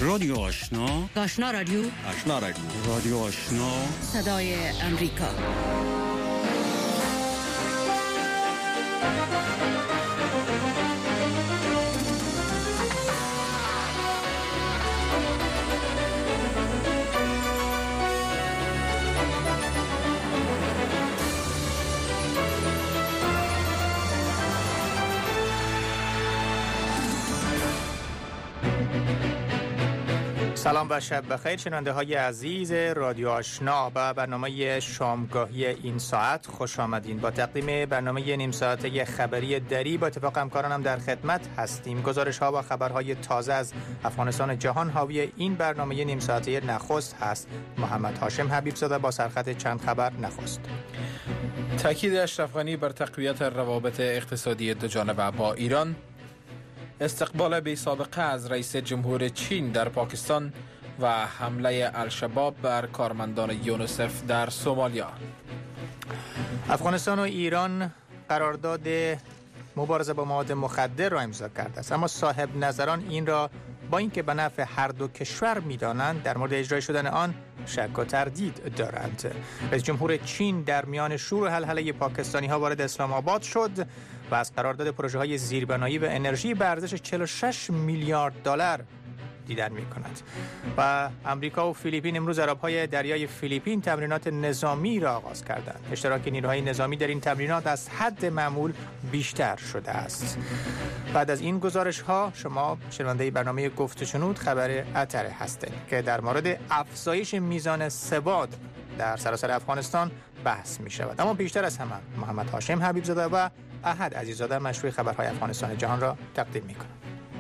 رادیو آشنا، آشنا رادیو، آشنا رادیو، رادیو آشنا، صدای امریکا. سلام و شب بخیر شنونده های عزیز رادیو آشنا و برنامه شامگاهی این ساعت خوش آمدین. با تقدیم برنامه نیم ساعته خبری دری با اتفاق همکارانم در خدمت هستیم. گزارش ها و خبرهای تازه از افغانستان جهان حاوی این برنامه نیم ساعته نخست هست. محمد هاشم حبیب زاده با سرخط چند خبر نخست. تاکید اشرف غنی بر تقویت روابط اقتصادی دو جانبه با ایران، استقبال بی سابقه از رئیس جمهور چین در پاکستان و حمله الشباب بر کارمندان یونیسف در سومالیا. افغانستان و ایران قرارداد مبارزه با مواد مخدر را امضا کرده است، اما صاحب نظران این را با اینکه به نفع هر دو کشور می‌دانند در مورد اجرای شدن آن شک و تردید دارند. رئیس جمهور چین در میان شور و هلهله پاکستانی‌ها وارد اسلام آباد شد و از قرارداد پروژه‌های زیربنایی و انرژی به ارزش 46 میلیارد دلار دیدن می‌کند. و امریکا و فیلیپین امروز عرب‌های دریای فیلیپین تمرینات نظامی را آغاز کردند. اشتراک نیروهای نظامی در این تمرینات از حد معمول بیشتر شده است. بعد از این گزارش‌ها شما شنونده برنامه گفت و شنود خبر اتر هستید که در مورد افزایش میزان سواد در سراسر افغانستان بحث می‌شود. اما بیشتر از همه محمد هاشم حبیب زاده و احد عزیزاده مشروع خبرهای افغانستان جهان را تقدیم می‌کنند.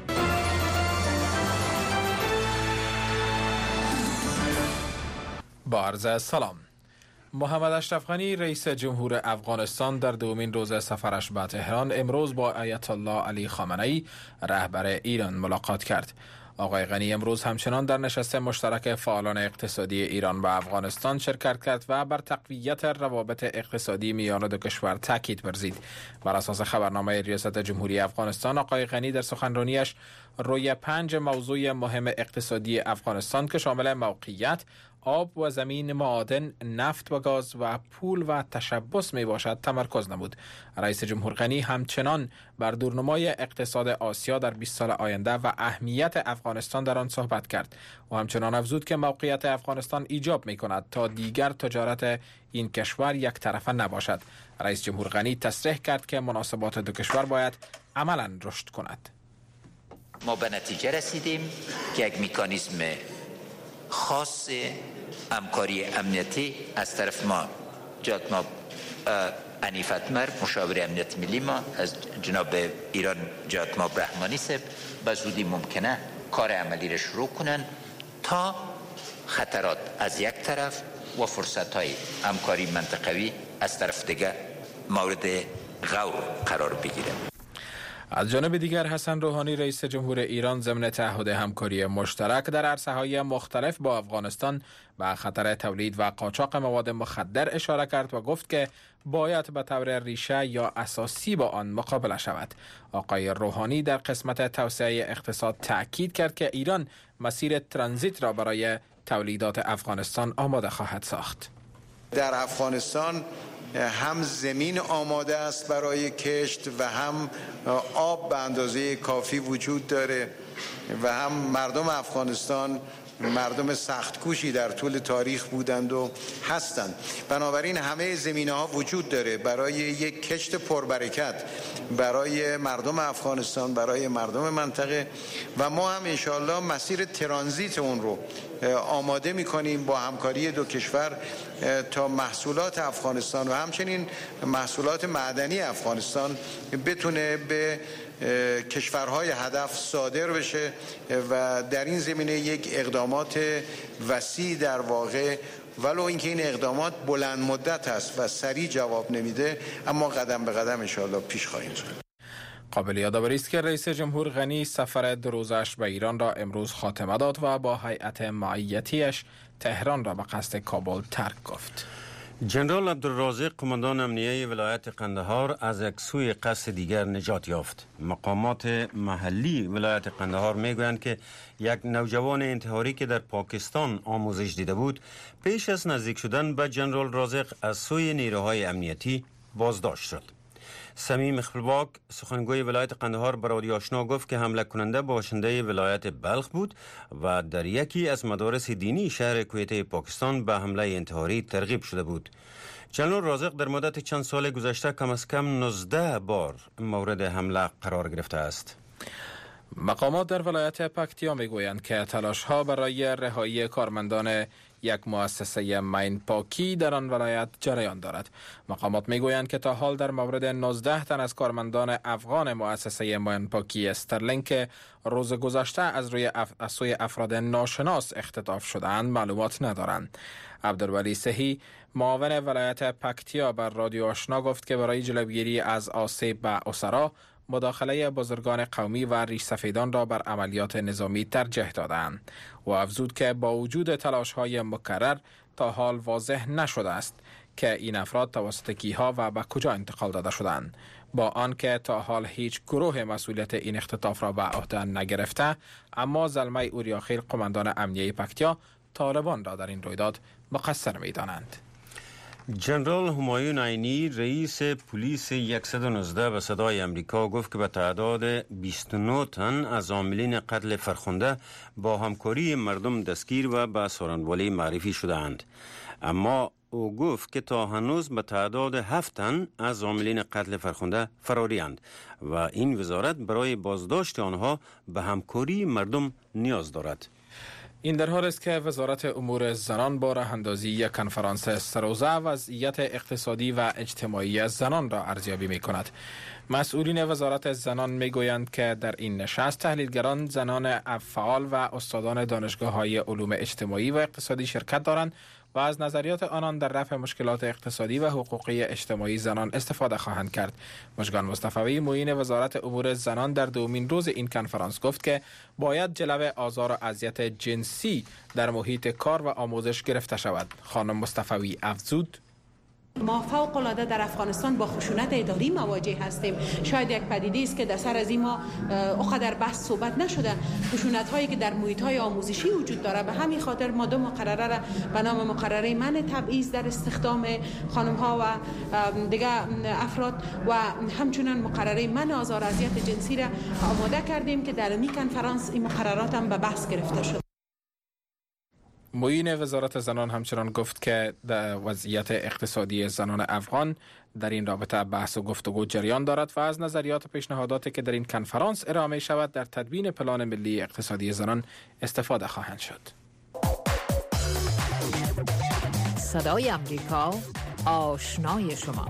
با عرض سلام. محمد اشرف غنی رئیس جمهور افغانستان در دومین روز سفرش به تهران امروز با آیت الله علی خامنه‌ای رهبر ایران ملاقات کرد. آقای غنی امروز همچنان در نشست مشترک فعالان اقتصادی ایران و افغانستان شرکت کرد و بر تقویت روابط اقتصادی میان دو کشور تاکید ورزید. بر اساس خبرنامه ریاست جمهوری افغانستان، آقای غنی در سخنرانیش روی 5 موضوع مهم اقتصادی افغانستان که شامل موقعیت، آب و زمین، معادن، نفت و گاز و پول و تشبث می باشد تمرکز نمود. رئیس جمهور غنی همچنان بر دورنمای اقتصاد آسیا در 20 سال آینده و اهمیت افغانستان در آن صحبت کرد و همچنان افزود که موقعیت افغانستان ایجاب می کند تا دیگر تجارت این کشور یک طرفه نباشد. رئیس جمهور غنی تصریح کرد که مناسبات دو کشور باید عملاً رشد کند. ما به نتیجه رسیدیم که یک مکانیزم خاص همکاری امنیتی از طرف ما جناب عنیف اتمر مشاور امنیت ملی ما از جناب ایران جناب رحمانی صاحب به زودی ممکنه کار عملی را شروع کنن تا خطرات از یک طرف و فرصت‌های همکاری منطقوی از طرف دیگر مورد غور قرار بگیره. از جانب دیگر حسن روحانی رئیس جمهور ایران ضمن تعهد همکاری مشترک در عرصه‌های مختلف با افغانستان به خطر تولید و قاچاق مواد مخدر اشاره کرد و گفت که باید به طور ریشه یا اساسی با آن مقابله شود. آقای روحانی در قسمت توسعه اقتصاد تأکید کرد که ایران مسیر ترانزیت را برای تولیدات افغانستان آماده خواهد ساخت. در افغانستان هم زمین آماده است برای کشت و هم آب به اندازه کافی وجود داره و هم مردم افغانستان مردم سختکوشی در طول تاریخ بودند و هستند. بنابراین همه زمینه‌ها وجود داره برای یک کشت پربرکت برای مردم افغانستان، برای مردم منطقه و ما هم انشاءالله مسیر ترانزیت اون رو آماده می‌کنیم با همکاری دو کشور تا محصولات افغانستان و همچنین محصولات معدنی افغانستان بتونه به کشورهای هدف صادر بشه و در این زمینه یک اقدامات وسیع در واقع، ولو اینکه این اقدامات بلند مدت است و سریع جواب نمیده، اما قدم به قدم انشاءالله پیش خواهیم رفت. قابل یادآوری است که رئیس جمهور غنی سفر 2 روزش به ایران را امروز خاتمه داد و با هیئت معیتیش تهران را به قصد کابل ترک گفت. جنرال عبدالرازق قماندان امنیه ولایت قندهار از یک سوی قصد دیگر نجات یافت. مقامات محلی ولایت قندهار میگویند که یک نوجوان انتحاری که در پاکستان آموزش دیده بود پیش از نزدیک شدن به جنرال رازق از سوی نیروهای امنیتی بازداشت شد. سمیم خپلواک سخنگوی ولایت قندهار به رادیو آشنا گفت که حمله کننده باشنده ولایت بلخ بود و در یکی از مدارس دینی شهر کویته پاکستان به حمله انتحاری ترغیب شده بود. جنرال رازق در مدت چند سال گذشته کم از کم 19 بار مورد حمله قرار گرفته است. مقامات در ولایت پکتیا میگویند که تلاش‌ها برای رهایی کارمندان یک مؤسسه مین پاکی در آن ولایت جریان دارد. مقامات میگویند که تا حال در مورد 19 تن از کارمندان افغان مؤسسه مین پاکی استرلینگ که روز گذشته از سوی افراد ناشناس اختطاف شدند معلومات ندارند. عبدالولی صحی معاون ولایت پکتیا بر رادیو آشنا گفت که برای جلوگیری از آسیب به اسرا مداخله بزرگان قومی و ریش سفیدان را بر عملیات نظامی ترجیح دادند و افزود که با وجود تلاش‌های مکرر تا حال واضح نشده است که این افراد توسط کیها و به کجا انتقال داده شدند. با آنکه تا حال هیچ گروه مسئولیت این اختطاف را به عهده نگرفته، اما زلمه اوریاخیل قماندان امنیه پکتیا طالبان را در این رویداد مقصر می‌دانند. جنرال همایون عینی رئیس پلیس 119 به صدای امریکا گفت که به تعداد 29 تن از عاملین قتل فرخنده با همکاری مردم دستگیر و به سارنوالی معرفی شده‌اند. اما او گفت که تا هنوز به تعداد 7 تن از عاملین قتل فرخنده فراری-اند و این وزارت برای بازداشت آنها به همکاری مردم نیاز دارد. این در حال است که وزارت امور زنان با راه‌اندازی یک کنفرانس سه‌روزه وضعیت اقتصادی و اجتماعی زنان را ارزیابی می‌کند. مسئولین وزارت زنان می‌گویند که در این نشست تحلیلگران زنان فعال و استادان دانشگاه‌های علوم اجتماعی و اقتصادی شرکت دارند و از نظریات آنان در رفع مشکلات اقتصادی و حقوقی اجتماعی زنان استفاده خواهند کرد. مژگان مصطفی معین وزارت امور زنان در دومین روز این کنفرانس گفت که باید جلو آزار و اذیت جنسی در محیط کار و آموزش گرفته شود. خانم مصطفی افزود: ما فوق العاده در افغانستان با خشونت اداری مواجه هستیم. شاید یک پدیده است که در سر از این ما اونقدر بحث صحبت نشده، خشونت هایی که در محیط های آموزشی وجود داره. به همین خاطر ما دو مقرره را به نام مقرره منع تبعیض در استخدام خانم ها و دیگه افراد و همچنین مقرره منع آزار و اذیت جنسی را آماده کردیم که در این کنفرانس این مقررات هم به بحث گرفته شد. معین وزارت زنان همچنان گفت که وضعیت اقتصادی زنان افغان در این رابطه بحث و گفتگو جریان دارد و از نظریات و پیشنهاداتی که در این کنفرانس ارائه شود در تدوین پلان ملی اقتصادی زنان استفاده خواهند شد. صدای امریکا، آشنای شما.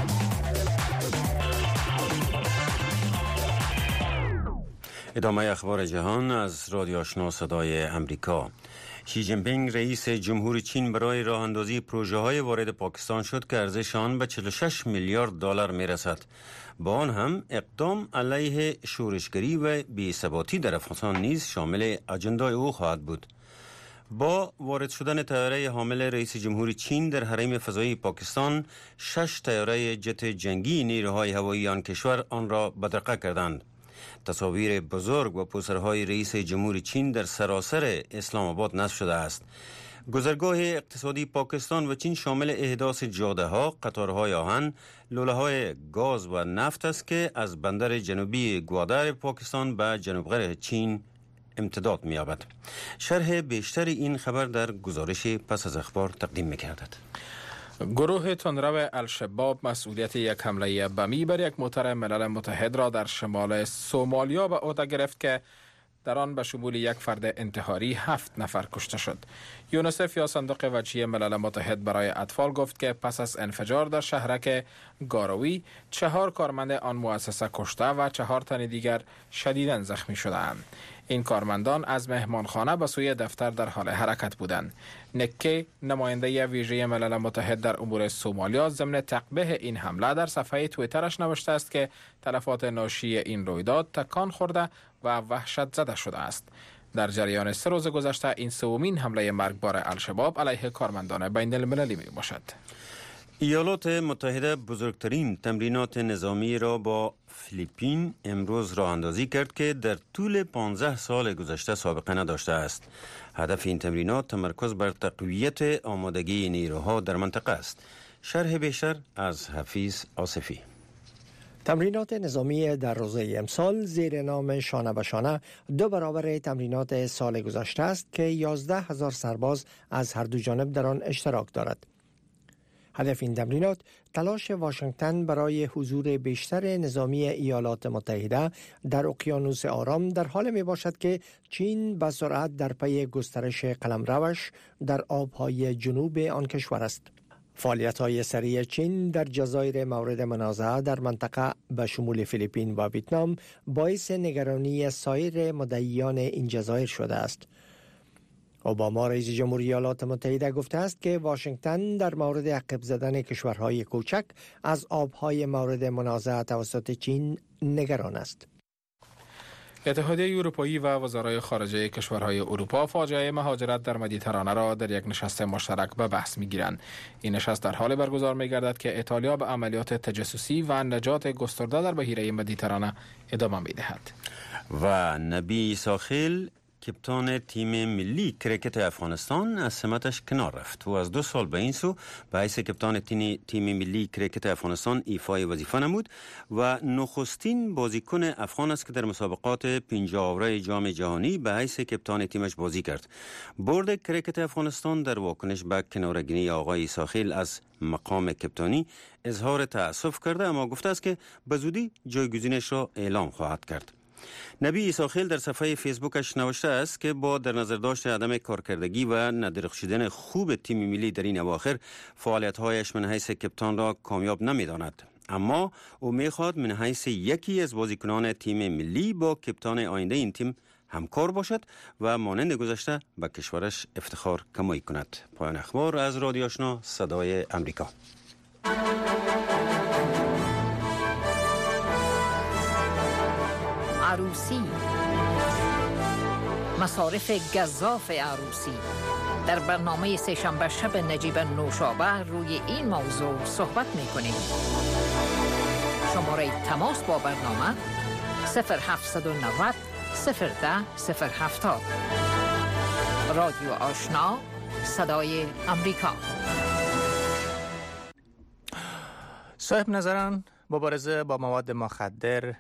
ادامه اخبار جهان از رادیو آشنا صدای امریکا. شی جین پینگ رئیس جمهور چین برای راه اندازی پروژه های وارد پاکستان شد که ارزش آن به 46 میلیارد دلار می رسد. با آن هم اقدام علیه شورشگری و بی‌ثباتی در افغانستان نیز شامل اجندای او خواهد بود. با وارد شدن طیاره حامل رئیس جمهور چین در حریم فضایی پاکستان، 6 طیاره جت جنگی نیروهای هوایی آن کشور آن را بدرقه کردند. تصاویر بزرگ و پوسترهای رئیس جمهور چین در سراسر اسلام آباد نصب شده است. گذرگاه اقتصادی پاکستان و چین شامل احداث جاده ها، قطارهای آهن، لوله های گاز و نفت است که از بندر جنوبی گوادر پاکستان به جنوب غرب چین امتداد می‌یابد. شرح بیشتر این خبر در گزارش پس از اخبار تقدیم می‌گردد. گروه تندرو الشباب مسئولیت یک حمله بمی بر یک موتر ملل متحد را در شمال سومالیا به عهده گرفت که در آن به شمول یک فرد انتحاری 7 نفر کشته شد. یونیسف یا صندوق وجهی ملل متحد برای اطفال گفت که پس از انفجار در شهرک گاروی 4 کارمند آن مؤسسه کشته و 4 تن دیگر شدیداً زخمی شدند. این کارمندان از مهمانخانه به سوی دفتر در حال حرکت بودند. نکی نماینده ویژه ملل متحد در امور سومالیا ضمن تقبیح این حمله در صفحه توییترش نوشته است که تلفات ناشی این رویداد تکان خورده و وحشت زده شده است. در جریان 3 روز گذشته این سومین حمله مرگبار الشباب علیه کارمندان بین المللی می باشد. ایالات متحده بزرگترین تمرینات نظامی را با فیلیپین امروز راه اندازی کرد که در طول 15 سال گذشته سابقه نداشته است. هدف این تمرینات تمرکز بر تقویت آمادگی نیروها در منطقه است. شرح بیشتر از حفیظ آصفی. تمرینات نظامی در روزه امسال زیر نام شانه به شانه 2 برابر تمرینات سال گذشته است که 11,000 سرباز از هر دو جانب در آن اشتراک دارد. هدف این تمرینات تلاش واشنگتن برای حضور بیشتر نظامی ایالات متحده در اقیانوس آرام در حال می باشد که چین به سرعت در پی گسترش قلمروش در آبهای جنوب آن کشور است. فعالیت‌های سریع چین در جزایر مورد منازعه در منطقه به شمول فیلیپین و ویتنام باعث نگرانی سایر مدعیان این جزایر شده است. اوباما رئیس جمهوری ایالات متحده گفته است که واشنگتن در مورد عقب زدن کشورهای کوچک از آبهای مورد منازعه توسط چین نگران است. اتحادیه اروپایی و وزرای خارجه کشورهای اروپا فاجعه مهاجرت در مدیترانه را در یک نشست مشترک به بحث می‌گیرند. این نشست در حال برگزار می‌گردد که ایتالیا به عملیات تجسسی و نجات گسترده در بحیره مدیترانه ادامه می‌دهد. و نبی ساخیل کپتان تیم ملی کرکت افغانستان از سمتش کنار رفت و از 2 سال به این سو به حیث کپتان تیم ملی کرکت افغانستان ایفای وظیفه نمود و نخستین بازیکن افغان است که در مسابقات 50 جام جهانی به حیث کپتان تیمش بازی کرد. بورد کرکت افغانستان در واکنش به کناره‌گیری آقای ساخیل از مقام کپتانی اظهار تأسف کرده، اما گفته است که به زودی جایگزینش را اعلام خواهد کرد. نبی ساخیل در صفحه فیسبوکش نوشته است که با در نظر داشت عدم کارکردگی و ندرخشیدن خوب تیم ملی در این اواخر فعالیت‌هایش من حیث کپتان را کامیاب نمی‌داند، اما او می‌خواهد من حیث یکی از بازیکنان تیم ملی با کپتان آینده این تیم همکار باشد و مانند گذشته به کشورش افتخار کمایی کند. پایان اخبار از رادیو آشنا صدای امریکا. عروسی، مصارف گزاف عروسی. در برنامه سه‌شنبه شب نجیب نوشابه روی این موضوع صحبت می‌کنیم. شماره تماس با برنامه 0790 010 070. رادیو آشنا صدای امریکا. صاحب نظران مبارزه با مواد مخدر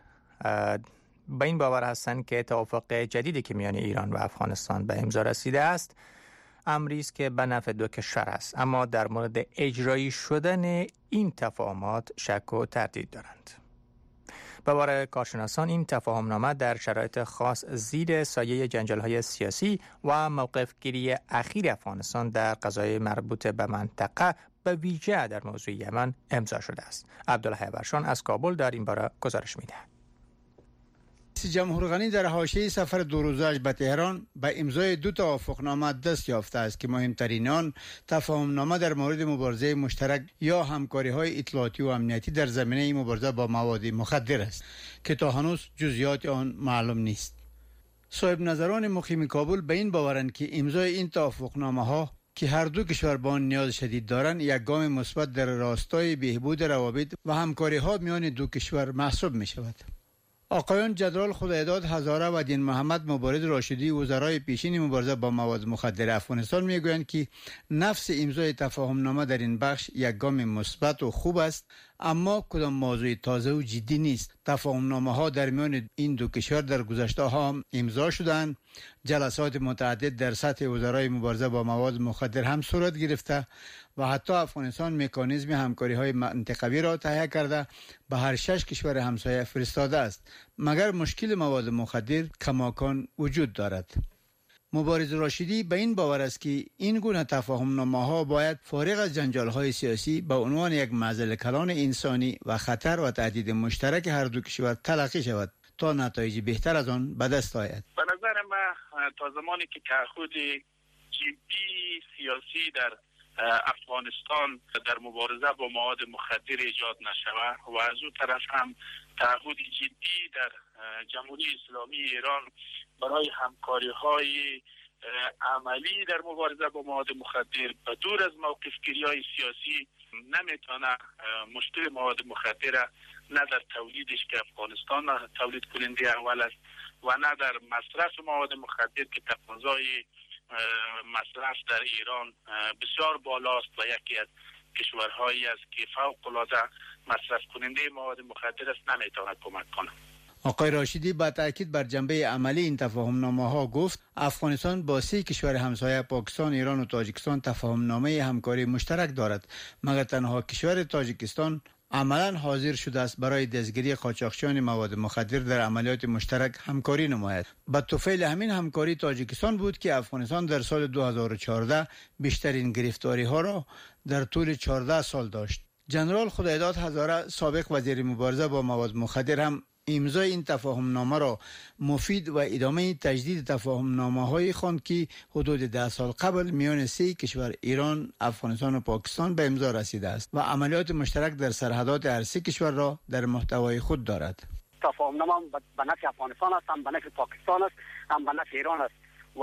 به این باور هستند که توافق جدیدی که میان ایران و افغانستان به امضا رسیده است امری است که به نفع دو کشور است، اما در مورد اجرایی شدن این تفاهمات شک و تردید دارند. به باور کارشناسان این تفاهمنامه در شرایط خاص زیر سایه جنجال‌های سیاسی و موقف گیری اخیر افغانستان در قضایای مربوط به منطقه به ویژه در موضوع یمن امضا شده است. عبدالله ورشان از کابل در این باره گزارش می‌دهد. رئیس جمهور غنی در حاشیه سفر 2 روزه‌اش به تهران به امضای 2 توافقنامه دست یافته است که مهمترین آن تفاهمنامه در مورد مبارزه مشترک یا همکاری‌های اطلاعاتی و امنیتی در زمینه مبارزه با مواد مخدر است که تا هنوز جزئیات آن معلوم نیست. صاحب نظران مقیم کابل به این باورند که امضای این توافقنامه‌ها که هر دو کشور با آن نیاز شدید دارند یک گام مثبت در راستای بهبود روابط و همکاری‌ها میان دو کشور محسوب می‌شود. آقایان جنرال خدایداد هزاره و دین محمد مبارز راشدی وزرای پیشین مبارزه با مواد مخدر افغانستان میگویند که نفس امضای تفاهمنامه در این بخش یک گام مثبت و خوب است، اما کدام موضوع تازه و جدی نیست. تفاهمنامه ها در میان این دو کشور در گذشته ها امضا شدند، جلسات متعدد در سطح وزرای مبارزه با مواد مخدر هم صورت گرفته و حتی افغانستان مکانیزم همکاری های منطقوی را تهیه کرده به هر 6 کشور همسایه فرستاده است، مگر مشکل مواد مخدر کماکان وجود دارد. مبارز راشدی به این باور است که این گونه تفاهمنامه ها باید فارغ از جنجال های سیاسی به عنوان یک معضل کلان انسانی و خطر و تهدید مشترک هر دو کشور تلقی شود تا نتایج بهتر از آن به دست آید. به نظر من تا زمانی که تعهد جدی سیاسی در افغانستان در مبارزه با مواد مخدر ایجاد نشود و از اون طرف هم تعهد جدی در جمهوری اسلامی ایران برای همکاری‌های عملی در مبارزه با مواد مخدر و دور از موقف‌گیری‌های سیاسی نمیتونه مشکل مواد مخدر نه در تولیدش که افغانستان تولید کننده اول است و نه در مصرف مواد مخدر که تقاضای مصرف در ایران بسیار بالاست و یکی از کشورهایی است که فوق‌العاده مصرف کننده مواد مخدر است نمیتونه کمک کنه. آقای راشدی با تاکید بر جنبه عملی این تفاهم‌نامه ها گفت افغانستان با 3 کشور همسایه پاکستان، ایران و تاجیکستان تفاهم‌نامه همکاری مشترک دارد، مگر تنها کشور تاجیکستان عملاً حاضر شده است برای دستگیری قاچاقچیان مواد مخدر در عملیات مشترک همکاری نماید. با توفیل همین همکاری تاجیکستان بود که افغانستان در سال 2014 بیشترین گرفتاری ها را در طول 14 سال داشت. جنرال خدایداد هزاره سابق وزیر مبارزه با مواد مخدر هم امضای این تفاهم‌نامه را مفید و ادامه تجدید تفاهم‌نامه‌های خواند که حدود 10 سال قبل میان 3 کشور ایران، افغانستان و پاکستان به امضا رسیده است و عملیات مشترک در سرحدات هر 3 کشور را در محتوای خود دارد. تفاهم‌نامه به نفع افغانستان است، هم به نفع پاکستان است، هم به نفع ایران است و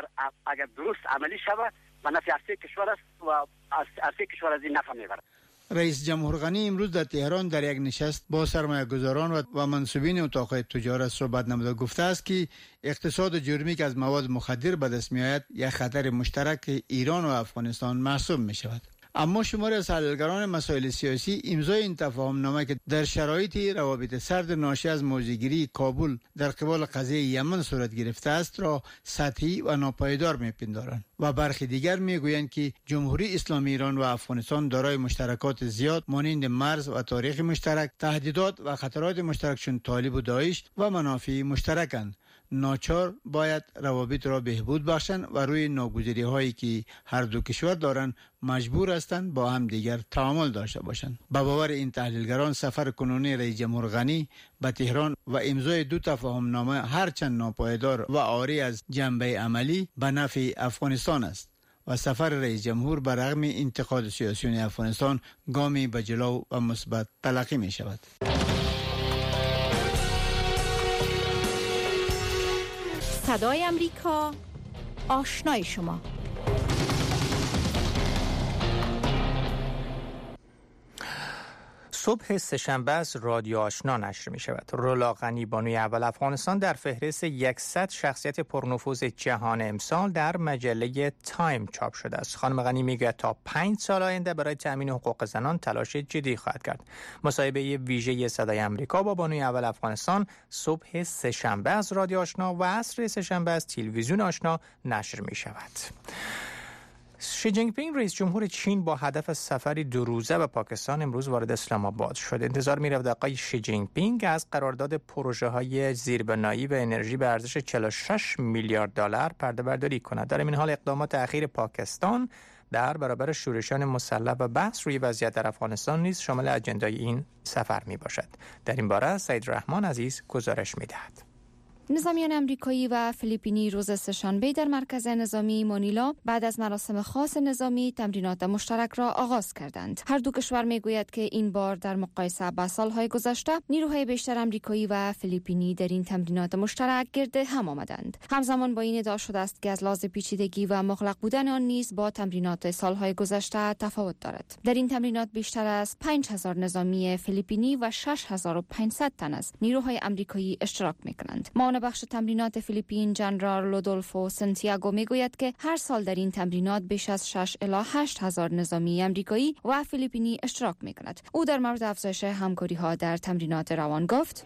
اگر درست عملی شود به نفع هر 3 کشور است و هر 3 کشور از این نفع میبرد. رئیس جمهور غنی امروز در تهران در یک نشست با سرمایه‌گذاران و منصوبین اتاق تجارت صحبت نموده گفته است که اقتصاد جرمی که از مواد مخدر به دست می‌آید یک خطر مشترک ایران و افغانستان محسوب می‌شود. اما شماری از تحلیلگران مسائل سیاسی امضای این تفاهم‌نامه که در شرایط روابط سرد ناشی از موضع‌گیری کابل در قبال قضیه یمن صورت گرفته است را سطحی و ناپایدار می‌پندارند و برخی دیگر می‌گویند که جمهوری اسلامی ایران و افغانستان دارای مشترکات زیاد مانند مرز و تاریخ مشترک، تهدیدات و خطرات مشترک چون طالب و داعش و منافع مشترکند. ناچار باید روابط را بهبود بخشند و روی ناگزیری هایی که هر دو کشور دارند مجبور هستند با هم دیگر تعامل داشته باشند. به باور این تحلیلگران سفر کنونی رئیس جمهور غنی به تهران و امضای 2 تفاهم‌نامه هرچند ناپایدار و عاری از جنبه عملی به نفع افغانستان است و سفر رئیس جمهور برغم انتقاد سیاسیون افغانستان گامی به جلو و مثبت تلقی می شود. صدای امریکا، آشنای شما. صبح سه‌شنبه از رادیو آشنا نشر می شود. رولا غنی بانوی اول افغانستان در فهرست 100 شخصیت پرنفوذ جهان امسال در مجله تایم چاپ شده است. خانم غنی میگوید تا 5 سال آینده برای تأمین حقوق زنان تلاش جدی خواهد کرد. مصاحبه ویژه صدای آمریکا با بانوی اول افغانستان صبح سه‌شنبه از رادیو آشنا و عصر سه‌شنبه از تلویزیون آشنا نشر می شود. شی جینگ پینگ رئیس جمهور چین با هدف سفری 2 روزه به پاکستان امروز وارد اسلام آباد شد. انتظار می‌رفت آقای شی جینگ پینگ از قرارداد پروژه‌های زیربنایی و انرژی به ارزش 46 میلیارد دلار پرده برداری کند. در این حال اقدامات اخیر پاکستان در برابر شورشان مسلح و بحث روی وضعیت در افغانستان نیز شامل اجندای این سفر میباشد. در این باره سید رحمان عزیز گزارش می‌دهد. نظامیان امریکایی و فیلیپینی روز سه‌شنبه در مرکز نظامی مانیلا بعد از مراسم خاص نظامی تمرینات مشترک را آغاز کردند. هر دو کشور میگوید که این بار در مقایسه با سالهای گذشته نیروهای بیشتر امریکایی و فیلیپینی در این تمرینات مشترک گرد هم آمدند. همزمان با این ادعا شده است که از لحاظ پیچیدگی و مغلق بودن آن نیز با تمرینات سالهای گذشته تفاوت دارد. در این تمرینات بیشتر از 5000 نظامی فیلیپینی و 6500 تن از نیروهای امریکایی اشتراک می‌کنند. بخش تمرینات فیلیپین جنرال رودولفو سانتیاگو میگوید که هر سال در این تمرینات بیش از 6 الی 8 هزار نظامی امریکایی و فیلیپینی اشتراک می‌کند. او در مورد افزایش همکاری‌ها در تمرینات روان گفت: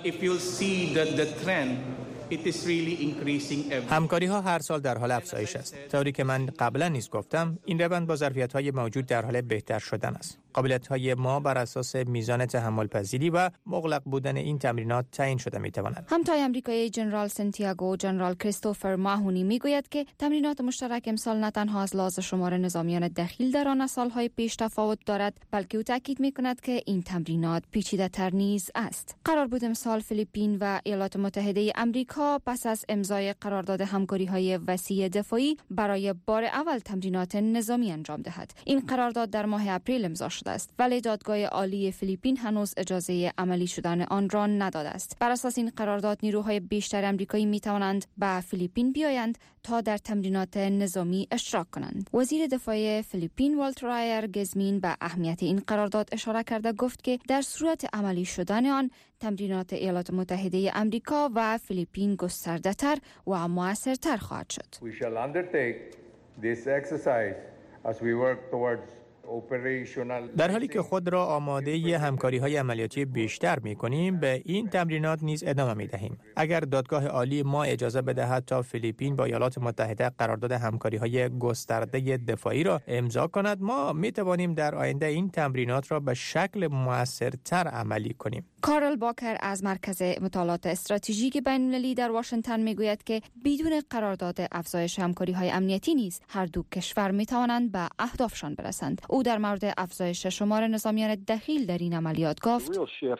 همکاری ها هر سال در حال افزایش است. طوری که من قبلا نیز گفتم، این روند با ظرفیت‌های موجود در حال بهتر شدن است. قابلیت‌های ما بر اساس میزان تحمل پذیری و مغلق بودن این تمرینات تعیین شده می‌تواند. همتای آمریکایی جنرال سانتیاگو جنرال کریستوفر ماهونی میگوید که تمرینات مشترک امسال نه تنها از لحاظ شمار نظامیان دخیل در آن سال‌های پیش تفاوت دارد، بلکه او تاکید می‌کند که این تمرینات پیچیده‌تر نیز است. قرار بود امسال فیلیپین و ایالات متحده آمریکا پس از امضای قرارداد همکاری‌های وسیع دفاعی برای بار اول تمرینات نظامی انجام دهد. این قرارداد در ماه اپریل امضا شده است، ولی دادگاه عالی فیلیپین هنوز اجازه عملی شدن آن را نداده است. بر اساس این قرارداد نیروهای بیشتر آمریکایی می توانند به فیلیپین بیایند تا در تمرینات نظامی اشتراک کنند. وزیر دفاع فیلیپین والتر رایر گزمین به اهمیت این قرارداد اشاره کرده گفت که در صورت عملی شدن آن تمرینات ایالات متحده آمریکا و فیلیپین گسترده‌تر و مؤثرتر خواهد شد. We shall undertake this exercise as we work towards در حالی که خود را آماده ی همکاری‌های عملیاتی بیشتر می‌کنیم، به این تمرینات نیز ادامه می‌دهیم. اگر دادگاه عالی ما اجازه بدهد تا فیلیپین با ایالات متحده قرارداد همکاری‌های گسترده دفاعی را امضا کند، ما می‌توانیم در آینده این تمرینات را به شکل مؤثرتر عملی کنیم. کارل باکر از مرکز مطالعات استراتژیک بین‌المللی در واشنگتن میگوید که بدون قرارداد افزایش همکاری‌های امنیتی نیز هر دو کشور می‌توانند به اهدافشان برسند. او در مورد افزایش شمار نظامیان دخیل در این عملیات گفت: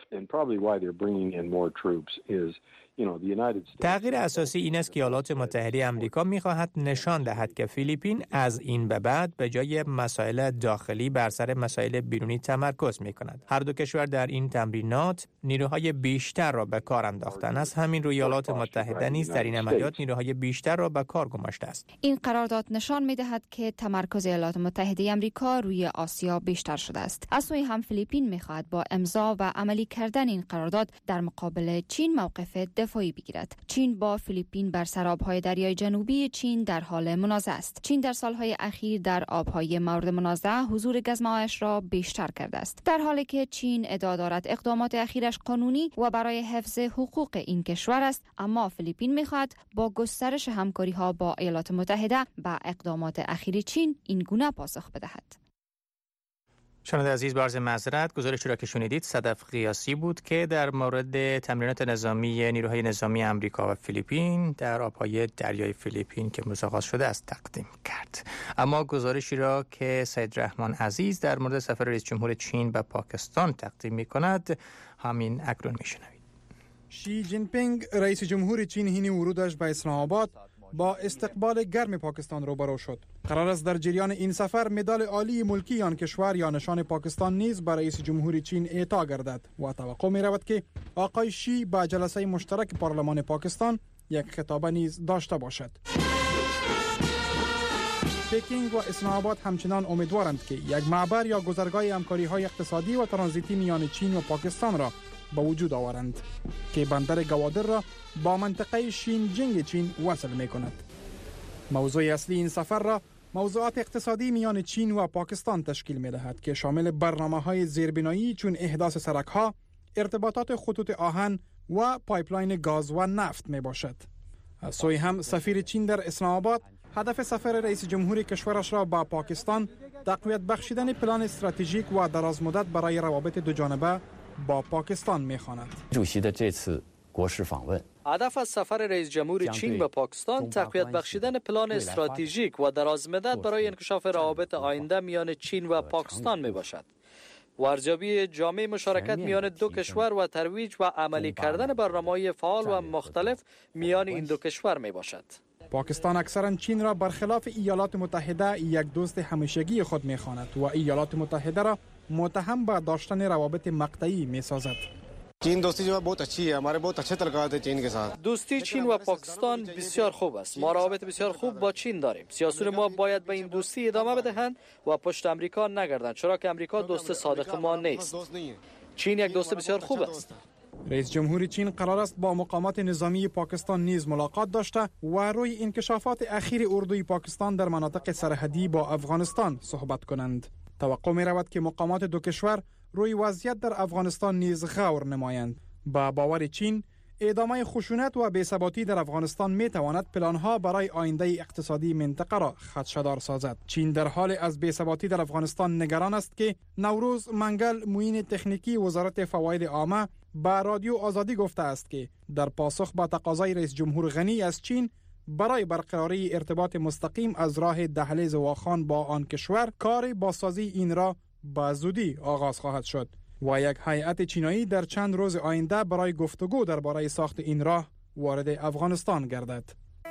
تغییر اساسی این است که ایالات متحده آمریکا می‌خواهد نشان دهد که فیلیپین از این به بعد به جای مسائل داخلی بر سر مسائل بیرونی تمرکز می‌کند. هر دو کشور در این تمرینات نیروهای بیشتر را به کار انداختند. از همین روی ایالات متحده نیز در این عملیات نیروهای بیشتر را به کار گماشته است. این قرارداد نشان می‌دهد که تمرکز ایالات متحده آمریکا روی آسیا بیشتر شده است. از سوی هم فیلیپین می‌خواهد با امضا و عملی کردن این قرارداد در مقابل چین موقف دفاعی بگیرد. چین با فیلیپین بر سراب‌های دریای جنوبی چین در حال منازعه است. چین در سال‌های اخیر در آب‌های مورد منازعه حضور گزمه‌هایش را بیشتر کرده است، در حالی که چین ادعا دارد اقدامات اخیرش قانونی و برای حفظ حقوق این کشور است، اما فیلیپین می‌خواهد با گسترش همکاری‌ها با ایالات متحده به اقدامات اخیر چین این گونه پاسخ بدهد. شنونده عزیز، با عرض معذرت، گزارشی را که شنیدید صدف قیاسی بود که در مورد تمرینات نظامی نیروهای نظامی آمریکا و فیلیپین در آبهای دریای فیلیپین که آغاز شده است تقدیم کرد. اما گزارشی را که سید رحمان عزیز در مورد سفر رئیس جمهور چین به پاکستان تقدیم می‌کند همین اکنون می‌شنوید. شی جین پینگ رئیس جمهور چین حین ورودش به اسلام آباد با استقبال گرم پاکستان روبرو شد. قرار است در جریان این سفر مدال عالی ملکی آن کشور یا نشان پاکستان نیز برای رئیس جمهور چین اعطا گردد و توقع می رود که آقای شی با جلسه مشترک پارلمان پاکستان یک خطابه نیز داشته باشد. پکینگ و اسلام آباد همچنان امیدوارند که یک معبر یا گذرگاه همکاری‌های اقتصادی و ترانزیتی میان چین و پاکستان را به وجود آورند که بندر گوادر را با منطقه شینجینگ چین وصل می کند. موضوع اصلی این سفر را موضوعات اقتصادی میان چین و پاکستان تشکیل می دهد که شامل برنامه‌های زیربنایی چون احداث سرک‌ها، ارتباطات خطوط آهن و پایپلاین گاز و نفت می باشد. از سوی هم سفیر چین در اسلام آباد هدف سفر رئیس جمهور کشورش را با پاکستان تقویت بخشیدن پلان استراتژیک و درازمدت برای روابط دو جانبه با پاکستان می‌خواند. هدف از سفر رئیس جمهور چین به پاکستان تقویت بخشیدن پلان استراتژیک و درازمدت برای انکشاف روابط آینده میان چین و پاکستان میباشد. و ارزیابی جامع مشارکت میان دو کشور و ترویج و عملی کردن برنامه‌های فعال و مختلف میان این دو کشور میباشد. پاکستان اکثرا چین را برخلاف ایالات متحده یک دوست همیشگی خود می‌خواند و ایالات متحده را متهم به داشتن روابط مقطعی می‌سازد. دوستی چین و پاکستان بسیار خوب است. ما روابط بسیار خوب با چین داریم. سیاسیون ما باید به این دوستی ادامه بدهند و پشت امریکا نگردند، چرا که امریکا دوست صادق ما نیست. چین یک دوست بسیار خوب است. رئیس جمهور چین قرار است با مقامات نظامی پاکستان نیز ملاقات داشته و روی انکشافات اخیر اردوی پاکستان در مناطق سرحدی با افغانستان صحبت کنند. توقع می رود که مقامات دو کشور روی وضعیت در افغانستان نیز غور نمایند. با باور چین، ادامه خشونت و بی‌ثباتی در افغانستان می تواند پلانها برای آینده اقتصادی منطقه را خدشه‌دار سازد. چین در حال از بی‌ثباتی در افغانستان نگران است که نوروز منگل، معین تکنیکی وزارت فواید عامه، با رادیو آزادی گفته است که در پاسخ به تقاضای رئیس جمهور غنی از چین برای برقراری ارتباط مستقیم از راه دهلیز واخان با آن کشور، کار بازسازی این را به زودی آغاز خواهد شد. و یک هیئت چینایی در چند روز آینده برای گفتگو درباره ساخت این راه وارد افغانستان گردد.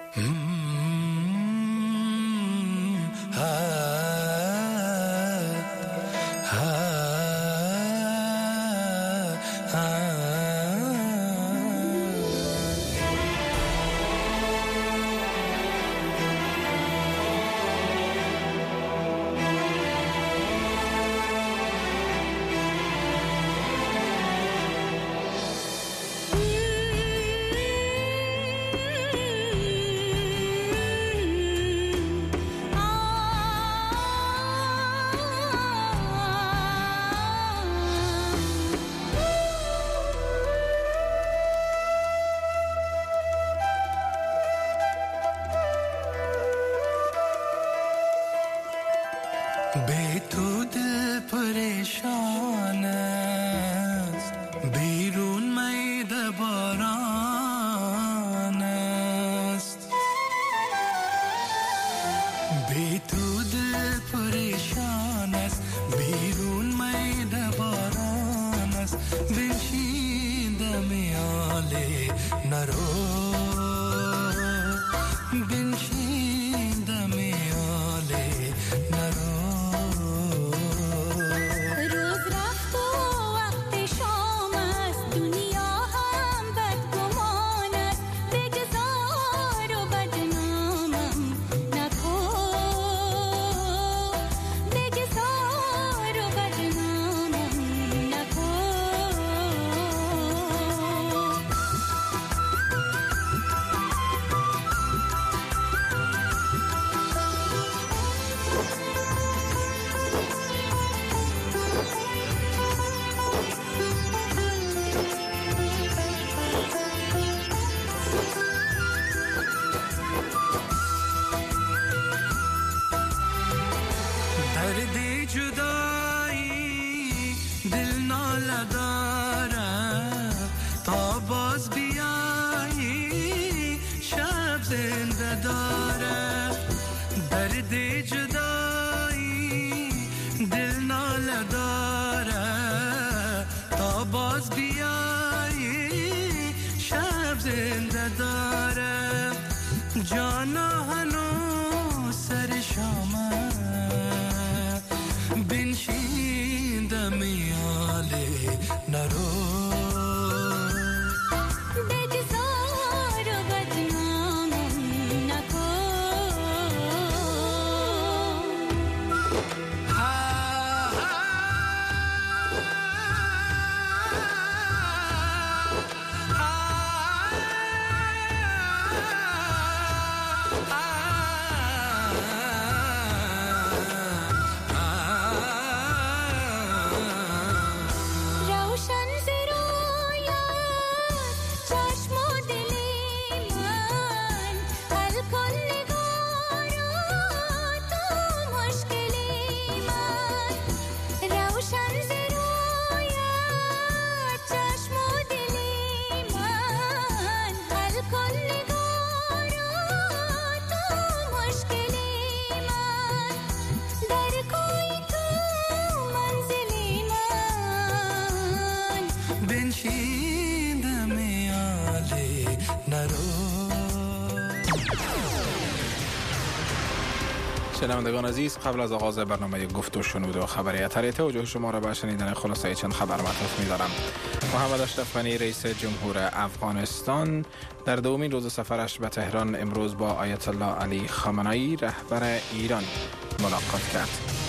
شنوندگان عزیز، قبل از آغاز برنامه گفت و شنود و خبری اتری توجه شما را به شنیدن خلاصه چند خبر مطرح می‌دارم. محمد اشرف غنی رئیس جمهور افغانستان در دومین روز سفرش به تهران امروز با آیت الله علی خامنه‌ای رهبر ایران ملاقات کرد.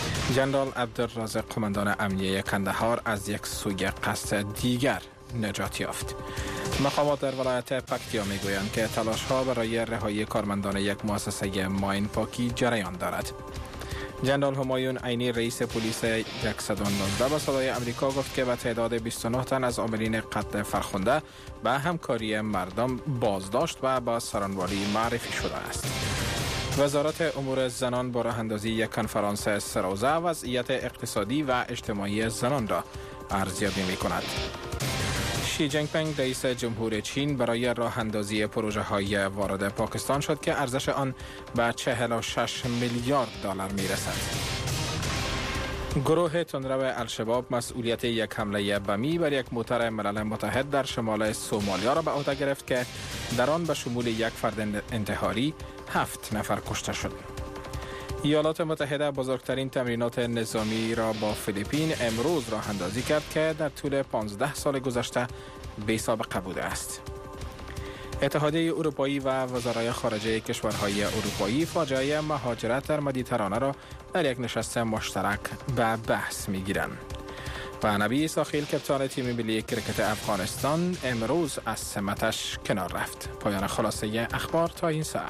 جنرال عبدالرازق قماندان امنیه کندهار از یک سوی قصد دیگر نجات یافت. مقامات در ولایت پکتیا میگویند که تلاش‌ها برای رهایی کارمندان یک مؤسسه ماین پاکی جریان دارد. جنرال همایون عینی رئیس پلیس 119 به صدای امریکا گفت که به تعداد 29 تن از عاملین قتل فرخنده به همکاری مردم بازداشت و با سرانوالی معرفی شده است. وزارت امور زنان با راه‌اندازی یک کنفرانس سه‌روزه وضعیت اقتصادی و اجتماعی زنان را ارزیابی می‌کند. شی جینگ پینگ رئیس جمهور چین برای راه اندازی پروژه های وارد پاکستان شد که ارزش آن به 46 میلیارد دلار می رسد. گروه تندرو الشباب مسئولیت یک حمله بمی بر یک موتر ملل متحد در شمال سومالیا را به عهده گرفت که در آن به شمول یک فرد انتحاری 7 نفر کشته شد. ایالات متحده بزرگترین تمرینات نظامی را با فیلیپین امروز راه اندازی کرد که در طول 15 سال گذشته بی سابقه بوده است. اتحادیه اروپایی و وزرای خارجه کشورهای اروپایی فاجعه مهاجرت در مدیترانه را در یک نشست مشترک به بحث می‌گیرند. و نبی ساخیل کپتان تیم ملی کرکت افغانستان امروز از سمتش کنار رفت. پایان خلاصه اخبار تا این ساعت.